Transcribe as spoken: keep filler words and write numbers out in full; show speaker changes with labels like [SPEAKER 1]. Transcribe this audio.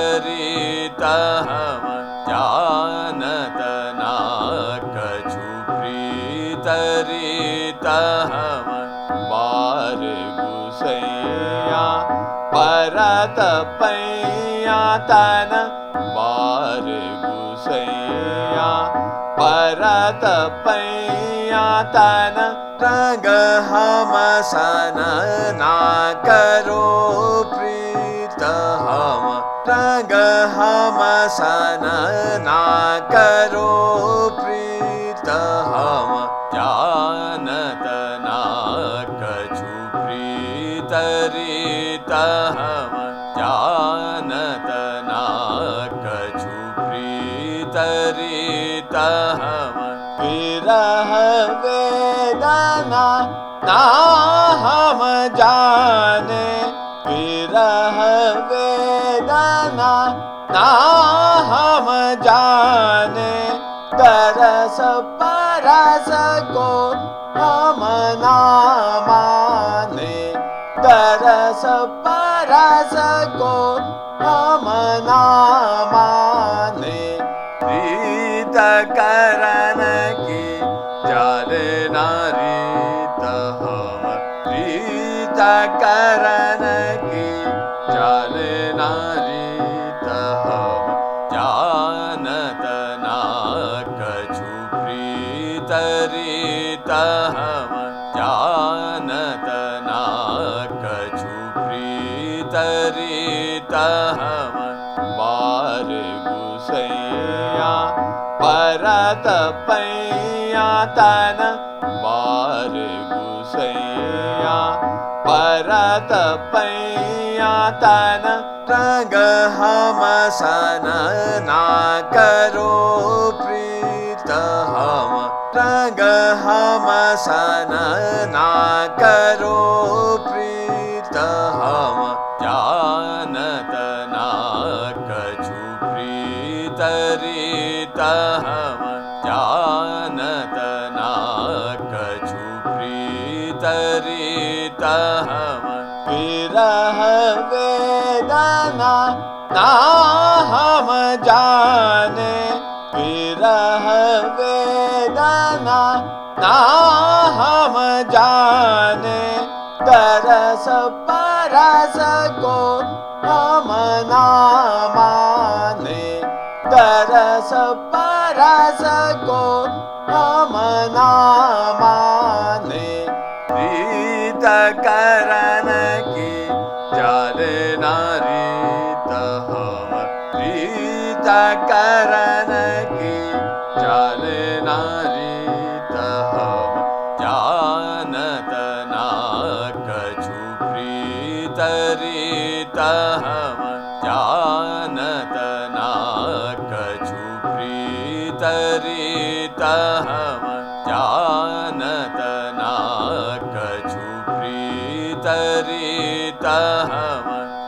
[SPEAKER 1] प्रीतरितहम जानत ना कछु प्रीतरितहम बार गुसैया परत पैया तन बार गुसैया परत पैया तन रंग हम सन ना करो प्रीत हम रंग हम सन ना करो प्रीत हम जानत ना कछु प्रीतरितहम जानत ना कछु प्रीतरितहम विरह वेदना ना हम जाने विरह वेदना ना हम जाने तरस परस को हम ना माने तरस परस को हम ना माने प्रीत करन की जाने ना रीत हम प्रीत करन की जाने ना रीत हम जानत ना कछु प्रीतरितहम जानत ना कछु प्रीतरितहम बार गुसैया परत पैया तन बार गुसैया परत पैया तन रंग हम सन ना करो प्रीत हम रंग हम सन ना करो प्रीत हम जानत ना कछु प्रीतरितहम जानत ना कछु प्रीतरितहम विरह वेदना ना हम जाने विरह वेदना ना हम जाने तरस परस को हम ना माने तरस परस को हम ना माने प्रीत करन की जाने ना रीत हम प्रीत करन की जाने ना रीत हम जानत ना कछु प्रीतरितहम जानत ना कछु प्रीतरितहम जानत ना कछु प्रीतरितहम